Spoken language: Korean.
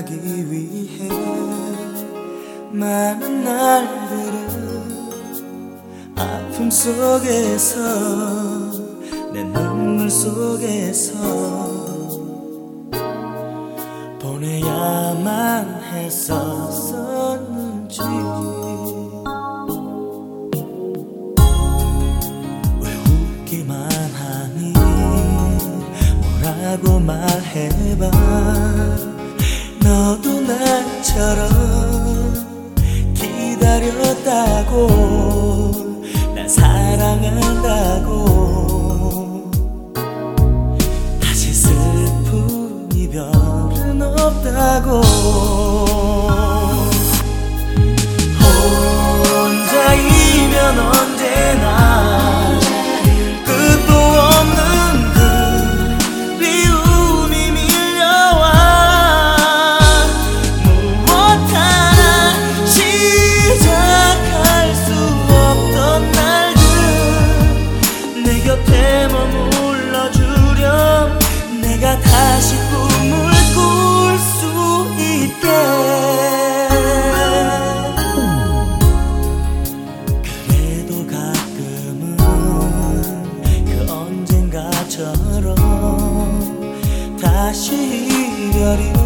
만나기 위해 많은 날들을 아픔 속에서 내 눈물 속에서 보내야만 했었는지 왜 웃기만 하니 뭐라고 말해봐. 너도 나처럼 기다렸다고 날 사랑한다고 다시 슬픈 이별은 없다고 혼자이면 언제나 끝도 없는 그리움이 밀려와 무엇 하나 시작할 수 없던 날들 내 곁에 머물러주렴. 내가 다시 꿈을 꿀 수 있게. 그래도 가끔은 그 언젠가처럼 다시 이별이